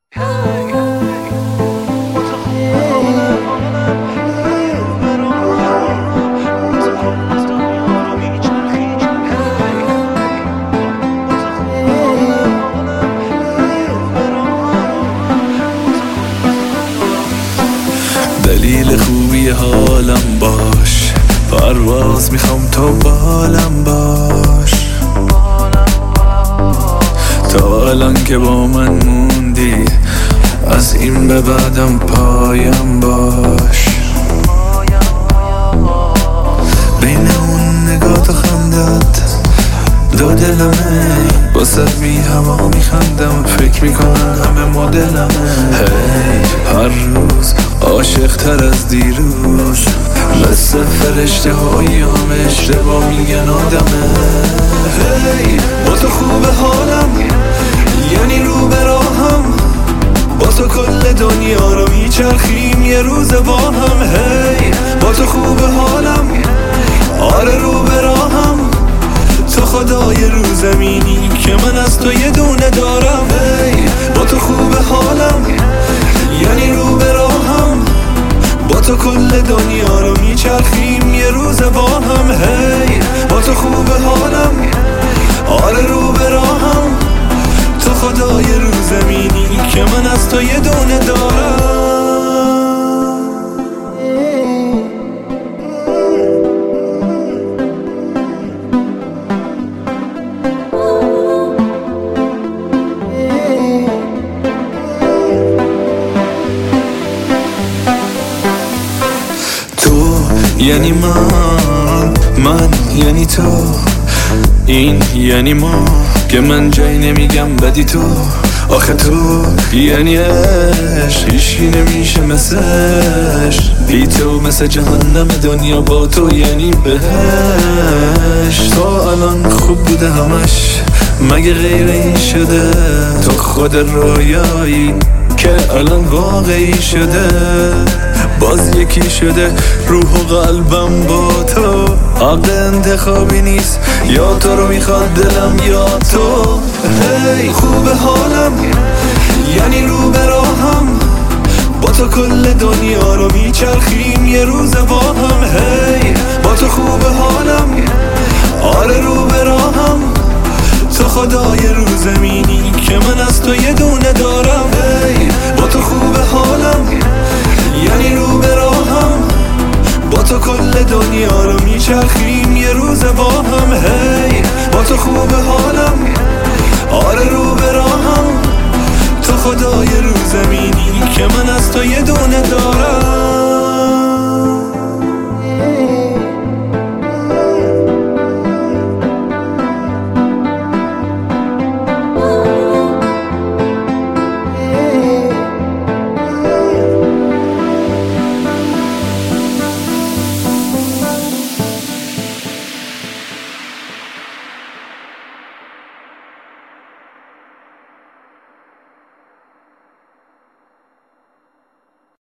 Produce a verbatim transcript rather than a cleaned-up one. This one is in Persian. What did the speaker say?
دلیل خوبی حالم باش، پرواز میخوام تو بالم باش. تا الان که با من موندی، از این به بعدم پایم باش. بین اون نگاه و خندت دو دلمه، باسد بی هوا میخندم، فکر میکنم همه مدلمه. هی هر روز عاشق تر از دیروز، مثل فرشته هایی هم اشتباه میگن آدمه. هی با تو خوب حالم، یعنی رو به راهم، با تو کل دنیا رو میچرخیم یه روز با هم. هی با تو خوب حالم، آره رو به راهم، تو خدای رو زمینی که من از تو یه دونه دارم. هی با تو خوب حالم، یعنی رو به راهم، با تو کل دنیا رو میچرخیم یه روز با هم. هی با تو خوب حالم، آره رو به راهم، تو خدای رو زمینی که من از تو یه دونه دارم. یعنی من، من یعنی تو، این یعنی ما، که من جایی نمیگم بدی تو. آخه تو یعنی عشق، هیچی نمیشه مثلش. بی تو مثل جهنم دنیا، با تو یعنی بهش. تا الان خوب بوده همش، مگه غیر این شده؟ تو خود رویایی که الان واقعی شده. باز یکی شده روح و قلبم با تو. حق انتخابی نیست، یا تو رو میخواد دلم یا تو. هی خوب حالم، یعنی رو به راهم، با تو کل دنیا رو میچرخیم یه روز با هم. هی با تو خوب حالم، آره رو به راهم، تو خدای رو زمینی که من از تو یه دونه دارم. هی با تو خوب حالم، یعنی رو به راهم، با تو کل دنیا رو میچرخیم یه روز با هم. هی با تو خوب حالم، آره رو به راهم، تو خدای رو زمینی که من از تو یه دونه